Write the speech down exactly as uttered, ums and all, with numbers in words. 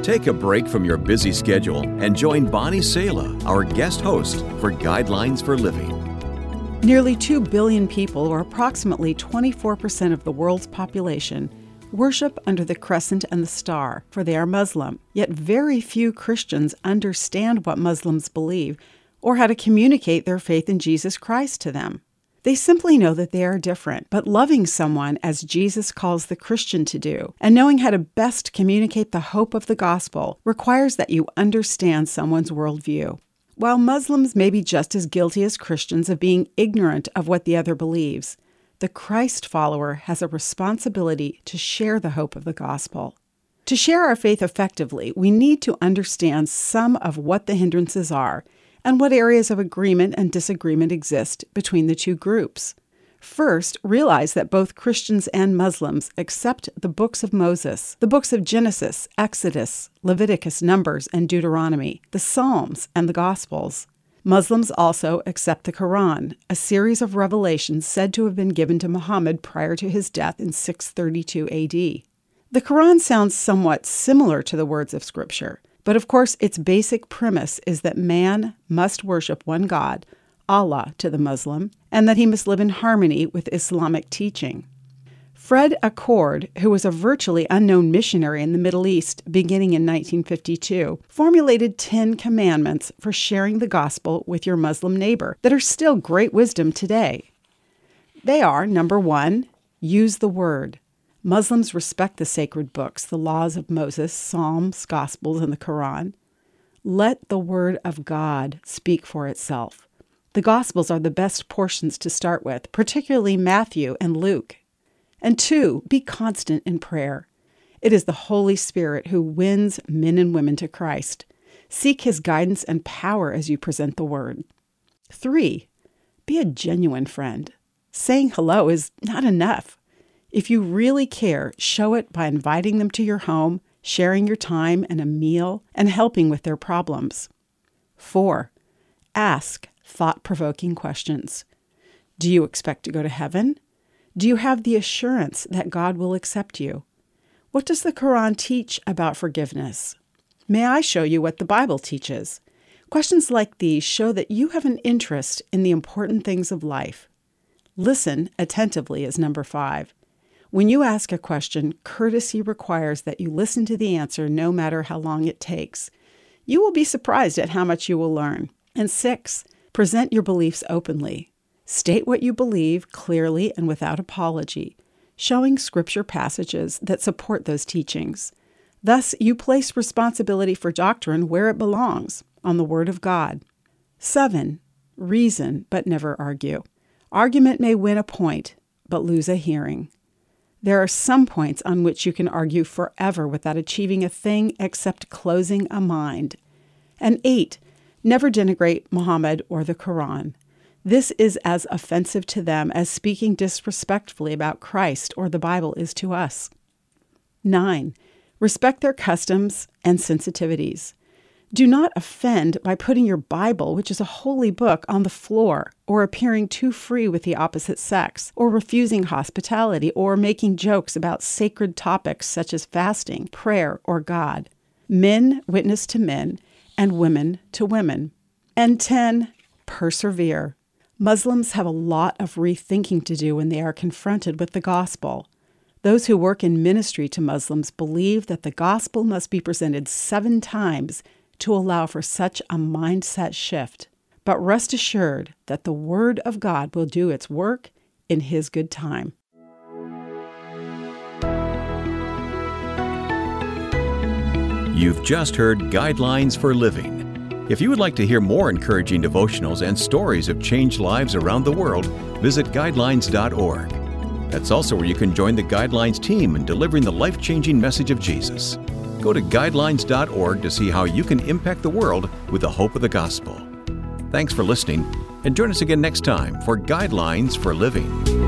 Take a break from your busy schedule and join Bonnie Sala, our guest host, for Guidelines for Living. Nearly two billion people, or approximately twenty-four percent of the world's population, worship under the crescent and the star, for they are Muslim. Yet very few Christians understand what Muslims believe or how to communicate their faith in Jesus Christ to them. They simply know that they are different, but loving someone as Jesus calls the Christian to do, and knowing how to best communicate the hope of the gospel, requires that you understand someone's worldview. While Muslims may be just as guilty as Christians of being ignorant of what the other believes, the Christ follower has a responsibility to share the hope of the gospel. To share our faith effectively, we need to understand some of what the hindrances are and what areas of agreement and disagreement exist between the two groups. First, realize that both Christians and Muslims accept the books of Moses, the books of Genesis, Exodus, Leviticus, Numbers, and Deuteronomy, the Psalms, and the Gospels. Muslims also accept the Quran, a series of revelations said to have been given to Muhammad prior to his death in six thirty-two A D. The Quran sounds somewhat similar to the words of Scripture, but of course its basic premise is that man must worship one God, Allah to the Muslim, and that he must live in harmony with Islamic teaching. Fred Accord, who was a virtually unknown missionary in the Middle East beginning in nineteen fifty-two, formulated ten commandments for sharing the gospel with your Muslim neighbor that are still great wisdom today. They are, number one, use the word. Muslims respect the sacred books, the laws of Moses, Psalms, Gospels, and the Quran. Let the word of God speak for itself. The Gospels are the best portions to start with, particularly Matthew and Luke. And two, be constant in prayer. It is the Holy Spirit who wins men and women to Christ. Seek his guidance and power as you present the word. Three, be a genuine friend. Saying hello is not enough. If you really care, show it by inviting them to your home, sharing your time and a meal, and helping with their problems. Four, ask thought-provoking questions. Do you expect to go to heaven? Do you have the assurance that God will accept you? What does the Quran teach about forgiveness? May I show you what the Bible teaches? Questions like these show that you have an interest in the important things of life. Listen attentively is number five. When you ask a question, courtesy requires that you listen to the answer no matter how long it takes. You will be surprised at how much you will learn. And six, present your beliefs openly. State what you believe clearly and without apology, showing scripture passages that support those teachings. Thus, you place responsibility for doctrine where it belongs, on the Word of God. Seven, reason but never argue. Argument may win a point, but lose a hearing. There are some points on which you can argue forever without achieving a thing except closing a mind. And eight, never denigrate Muhammad or the Quran. This is as offensive to them as speaking disrespectfully about Christ or the Bible is to us. Nine, respect their customs and sensitivities. Do not offend by putting your Bible, which is a holy book, on the floor, or appearing too free with the opposite sex, or refusing hospitality, or making jokes about sacred topics such as fasting, prayer, or God. Men witness to men, and women to women. And ten, persevere. Muslims have a lot of rethinking to do when they are confronted with the gospel. Those who work in ministry to Muslims believe that the gospel must be presented seven times to allow for such a mindset shift. But rest assured that the Word of God will do its work in His good time. You've just heard Guidelines for Living. If you would like to hear more encouraging devotionals and stories of changed lives around the world, visit guidelines dot org. That's also where you can join the Guidelines team in delivering the life-changing message of Jesus. Go to guidelines dot org to see how you can impact the world with the hope of the gospel. Thanks for listening, and join us again next time for Guidelines for Living.